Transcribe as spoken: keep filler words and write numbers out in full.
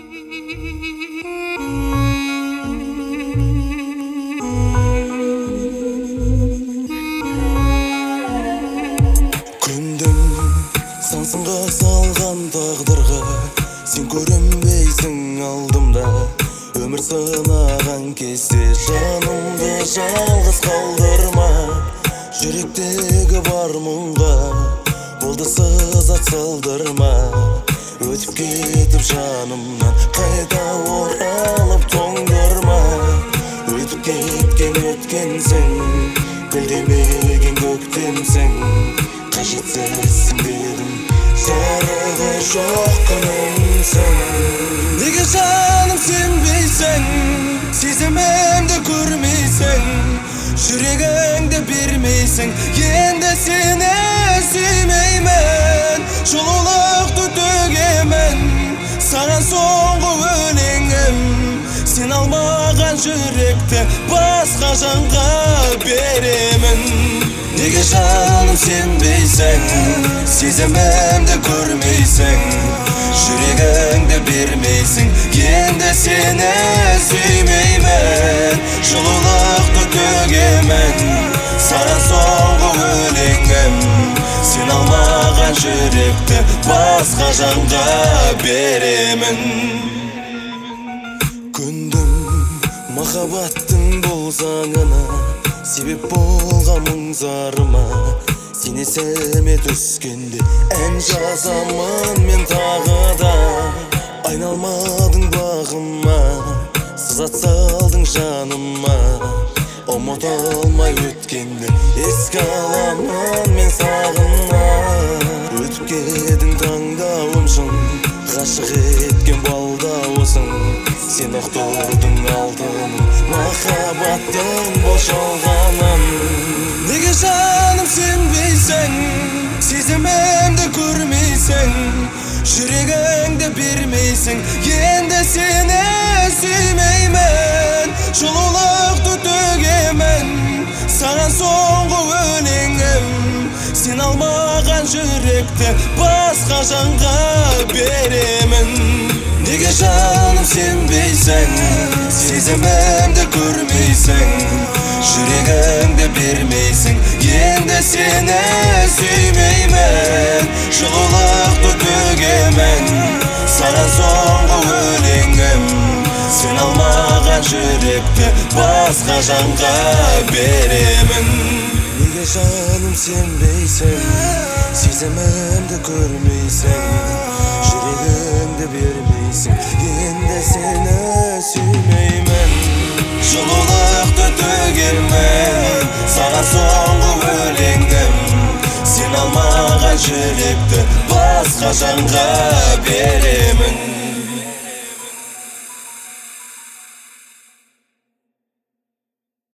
Күндім сансынға салған тағдырға, сен көрінбейсің алдымда. Өмір сынаған кезде жанымды жалғыз қалдырма. Жүректегі бар мұңға болды сызат салдырма. Өтіп кетіп жанымнан қайта оралып тоңдырма. Өтіп кеткен өткенсің, гүлдемеген көктемсің. Қажетсізсің дедім, жарығы жоқ күнімсің. Неге жаным сенбейсің, сезімімді көрмейсің, жүрегіңді бермейсің. Енді сені сүймеймін, жылулықты төгемін, саған соңғы өлеңім. Сен алмаған жүректі басқа жанға беремін. Неге жаным сенбейсің, сезімімді көрмейсің, жүрегіңді бермейсің. Енді сені сүймеймін, жылулықты төгемін, саған соңғы өлеңім. Сен алмаған жүректі басқа жанға беремін. Күндім махаббаттың бұл заңына, себеп болған мұң-зарыма. Сен есіме түскенде ән жазамын мен тағы да. Айналмадың бағыма, сызат салдың жаныма. Ұмыта алмай өткенді еске аламын мен сағына. Өтіп кедің таңдауымшың, ғашық еткен балдауысың. Сен ұқтырдың алтыным, махаббаттың бошалғанын. Неге жаным сенбейсің, сезімімді көрмейсің, жүрегіңді бермейсің. Енді сені сүймеймін, жылулықты төгемін, саған соңғы өлеңім. Сен алмаған жүректі басқа жанға беремін. Неге жаным сенбейсің, сезімімді көрмейсің, жүрегіңді бермейсің. Енді сені сүймеймін, жылулықты төгемін, саған соңғы өлеңім. Сен алмаған жүректі басқа жанға беремін. Неге жаным сенбейсің, сезімімді көрмейсің, жүрегіңді бермейсің. Енді сені сүймеймін, жылулықты төгемін, саған соңғы өлеңім. Сен алмаған жүректі басқа жанға беремін.